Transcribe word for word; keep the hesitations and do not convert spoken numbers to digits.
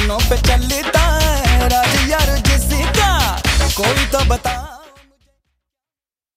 पे चलता है राज यार जिसका, कोई तो बता।